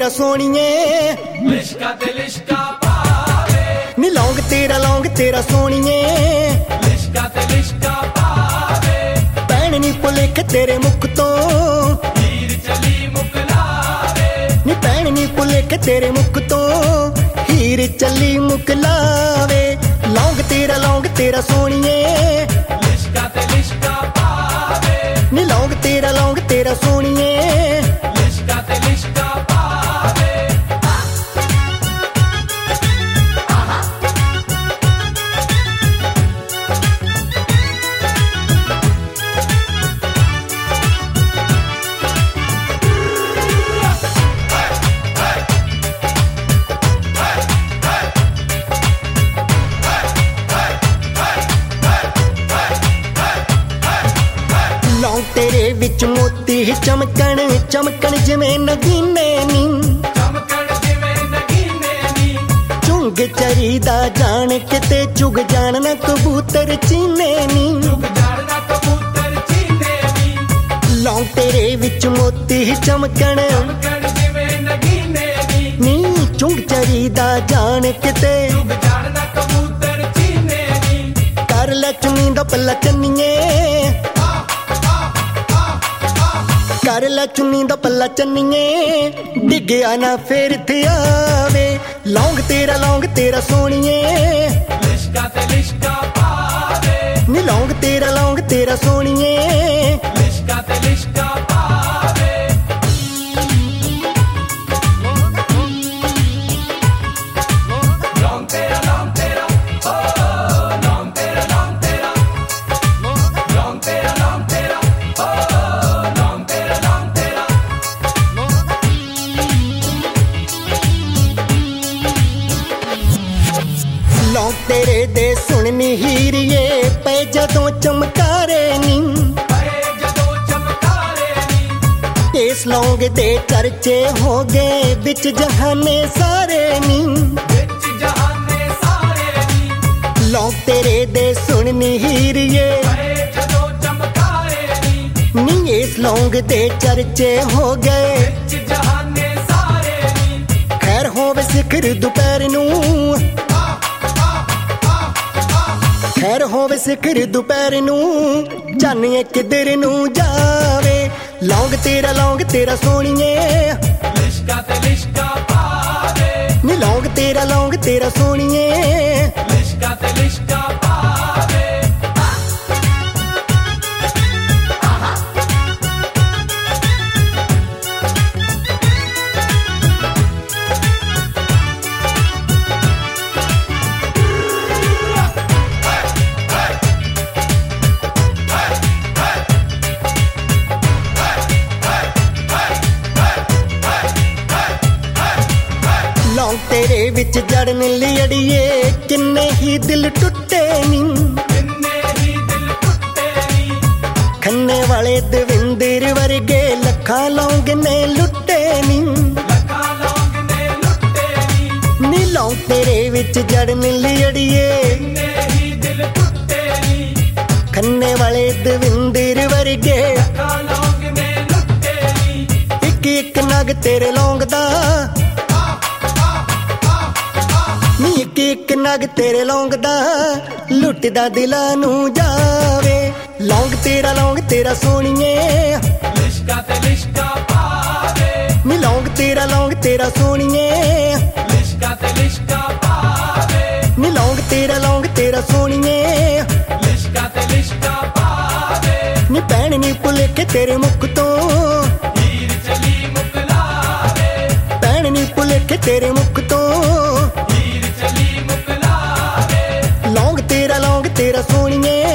तेरा सोनिए लिशका ते लिशका पावे नी लौंग तेरा सोनिए लिशका ते लिशका पावे भैन नी भुलेखे तेरे मुख तो हीर चली मुकलावे नी भैन नी भुलेखे तेरे मुख तो हीर चली मुकलावे लौंग तेरा सोनिए लिशका ते लिशका पावे नी लौंग तेरा सोनिए लिशका ते लिशका पावे लौंग तेरे विच मोती चमकण चमकण जिवें नगीने नी चमकण जिवें नगीने नी चुंग चरीदा जान किते चुग जान ना कबूतर चीने नी चुग जाड़ना कबूतर चीने नी लौंग तेरे विच मोती चमकण चमकण जिवें नगीने नी नी चुंग चरीदा जान किते चुग जाड़ना कबूतर चीने नी कर ले चुनी दा पल्ला चन्नीए कर ले चुनी दा पल्ला चन्नीए डिग्गिया ना फेर थे आवे लौंग तेरा सोनिए लिशका ते लिशका पावे नी लौंग तेरा सोनिए लिशका ते लिशका पावे लौंग तेरा ओ लौंग तेरा लौंग तेरा ओ लौंग तेरा लौंग तेरे दे सुननी हीरिए पै जदों चमकारे नी पए जदों चमकारे नी इस लौंग दे चर्चे हो गए बिच जहाने सारे नी विच जहाने सारे नी लौंग तेरे दे सुननी हीरिए पए जदों चमकारे नी इस लौंग दे चर्चे हो गए विच जहाने सारे नी खैर होवे सिखर दुपहर नू खैर होवे सिखर दुपहर नू जानिए किधर नू जावे लौंग तेरा सोनिए लिशका ते लिशका पावे नी लौंग तेरा सोनिए लिशका ते लिशका पावे लौंग तेरे विच जड़न लियड़िए किन्ने ही दिल टुटे नी किन्ने ही दिल टुटे नी खन्ने वाले दविंदर वर्गे लखा लौंग ने लुटे नी लखा लौंग ने लुटे नी लौंग तेरे विच जड़न लियड़िए किन्ने ही दिल टुटे नी खन्ने वाले दविंदर वर्गे लखा लौंग ने लुटे नी एक एक नग तेरे लौंग दा नी एक एक नग तेरे लौंग दा लुटदा दिलां नू जावे लौंग तेरा सोनिए लिशका ते लिशका पावे नी लौंग तेरा सोनिए लिशका ते लिशका पावे नी लौंग तेरा सोनिए लिशका ते लिशका पावे नी भैन नी भुलेखे तेरे मुख तो हीर चली मुकलावे भैन नी भुलेखे तेरे मुख तो हीर चली मुकलावे लौंग तेरा सोनिए